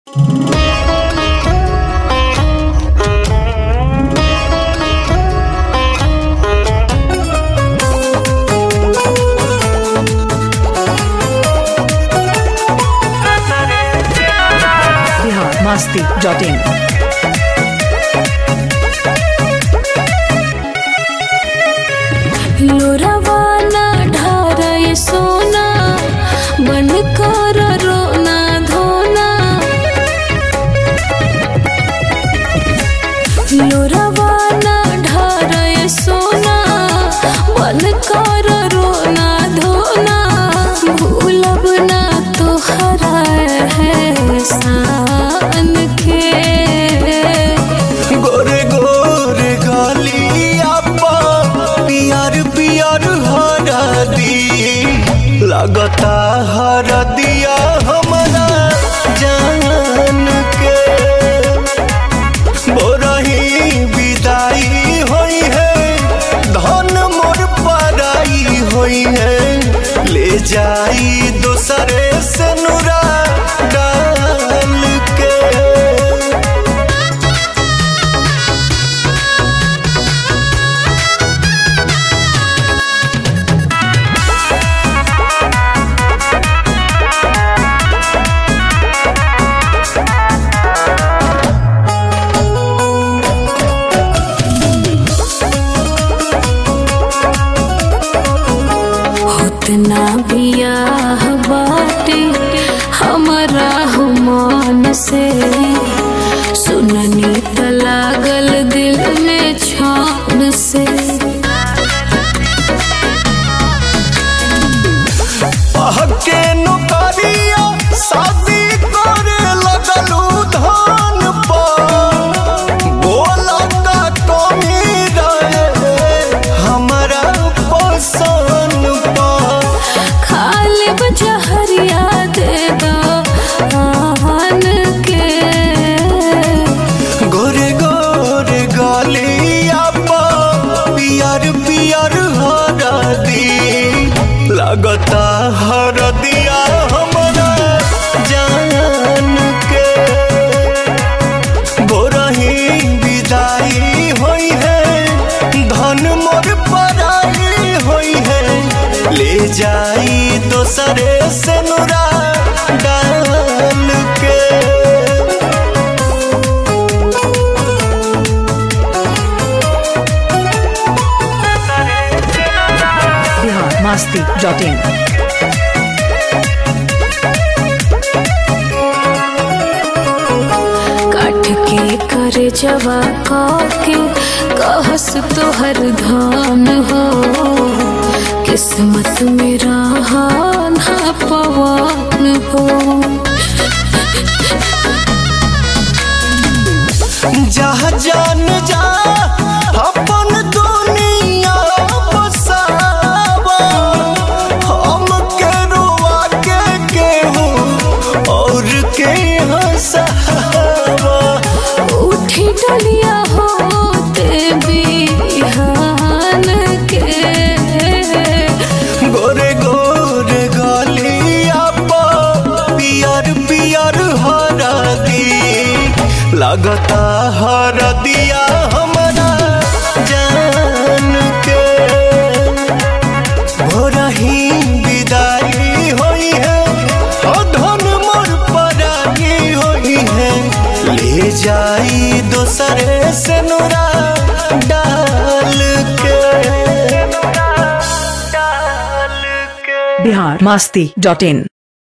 masti.in लोरावाना ढारे सोना बनकर रोना धोना लोरावाना ढारे सोना बनकर रोना धोना भूलब ना तोहरा है सान के गोरे गोरे गालिया पियर पियर हरदी लगता हरदिया हमारा जान के बोरही विदाई होई है धन मोर पराई होई है ले जाई दूसरे से नुरा डाल के उतना बियाह बाटे हमारा मन से सुननी त लागल दिल में छान से के नौकरिया शादी करे लगलू धान पर बोला का कमी रहे हमारा पसंद पर खाली बजहरिया दे दो आन के गोरे गोरे गालिया पियर पियर हरदी लगता हरदिया हमारा जान के बोरही विदाई होई है धन मोर पराई होई है ले जाई दूसरे से नुरा डाल के masti.in काठ के करे जवा के कहस तोहर धान हो किस्मत मेरा ना पवन हो जहाँ जान जा अपन दुनिया बसावा हम के रुआ के केहू और के हंसावा उठी डलिया होते बिहान के गोरे गोरे गालिया पियर पियर हरदी लगता हरदिया हमारा जान के भोरही विदाई होई है धन मोर पराई होई है ले जाई दूसरे से नुरा डाल के biharmasti.in